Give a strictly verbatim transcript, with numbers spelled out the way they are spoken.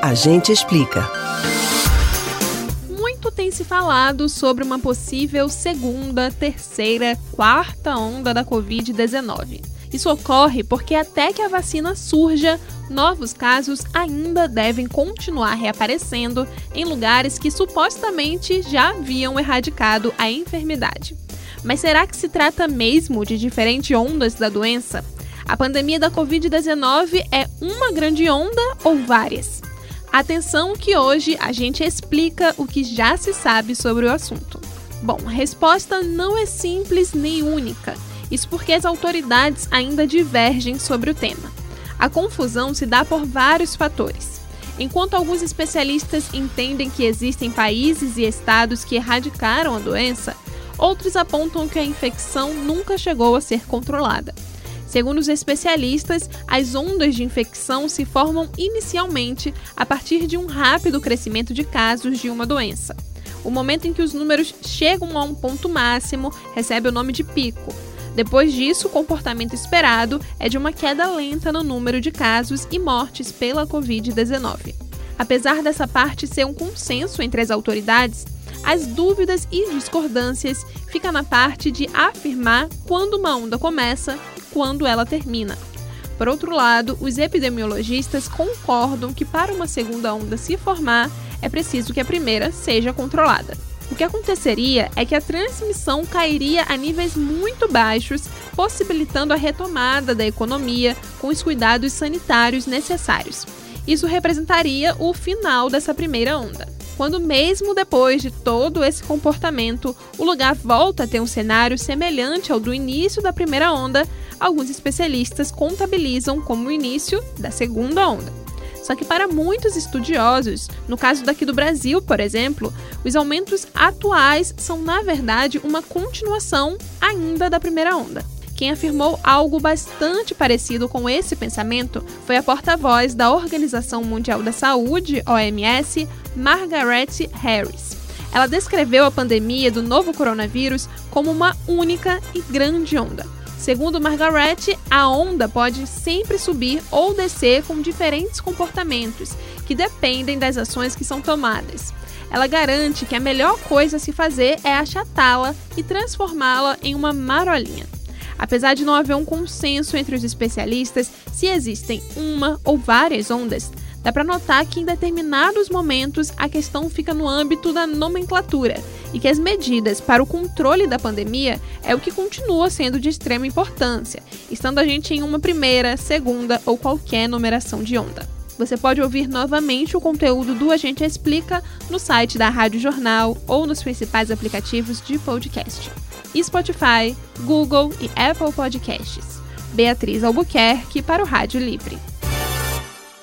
A gente explica. Muito tem se falado sobre uma possível segunda, terceira, quarta onda da covid dezenove. Isso ocorre porque até que a vacina surja, novos casos ainda devem continuar reaparecendo em lugares que supostamente já haviam erradicado a enfermidade. Mas será que se trata mesmo de diferentes ondas da doença? A pandemia da covid dezenove é uma grande onda ou várias? Atenção que hoje a gente explica o que já se sabe sobre o assunto. Bom, a resposta não é simples nem única. Isso porque as autoridades ainda divergem sobre o tema. A confusão se dá por vários fatores. Enquanto alguns especialistas entendem que existem países e estados que erradicaram a doença, outros apontam que a infecção nunca chegou a ser controlada. Segundo os especialistas, as ondas de infecção se formam inicialmente a partir de um rápido crescimento de casos de uma doença. O momento em que os números chegam a um ponto máximo recebe o nome de pico. Depois disso, o comportamento esperado é de uma queda lenta no número de casos e mortes pela covid dezenove. Apesar dessa parte ser um consenso entre as autoridades, as dúvidas e discordâncias ficam na parte de afirmar quando uma onda começa e quando ela termina. Por outro lado, os epidemiologistas concordam que para uma segunda onda se formar, é preciso que a primeira seja controlada. O que aconteceria é que a transmissão cairia a níveis muito baixos, possibilitando a retomada da economia com os cuidados sanitários necessários. Isso representaria o final dessa primeira onda. Quando mesmo depois de todo esse comportamento, o lugar volta a ter um cenário semelhante ao do início da primeira onda, alguns especialistas contabilizam como o início da segunda onda. Só que para muitos estudiosos, no caso daqui do Brasil, por exemplo, os aumentos atuais são, na verdade, uma continuação ainda da primeira onda. Quem afirmou algo bastante parecido com esse pensamento foi a porta-voz da Organização Mundial da Saúde, O M S, Margaret Harris. Ela descreveu a pandemia do novo coronavírus como uma única e grande onda. Segundo Margaret, a onda pode sempre subir ou descer com diferentes comportamentos, que dependem das ações que são tomadas. Ela garante que a melhor coisa a se fazer é achatá-la e transformá-la em uma marolinha. Apesar de não haver um consenso entre os especialistas se existem uma ou várias ondas, dá para notar que em determinados momentos a questão fica no âmbito da nomenclatura e que as medidas para o controle da pandemia é o que continua sendo de extrema importância, estando a gente em uma primeira, segunda ou qualquer numeração de onda. Você pode ouvir novamente o conteúdo do A Gente Explica no site da Rádio Jornal ou nos principais aplicativos de podcast. Spotify, Google e Apple Podcasts. Beatriz Albuquerque para o Rádio Livre.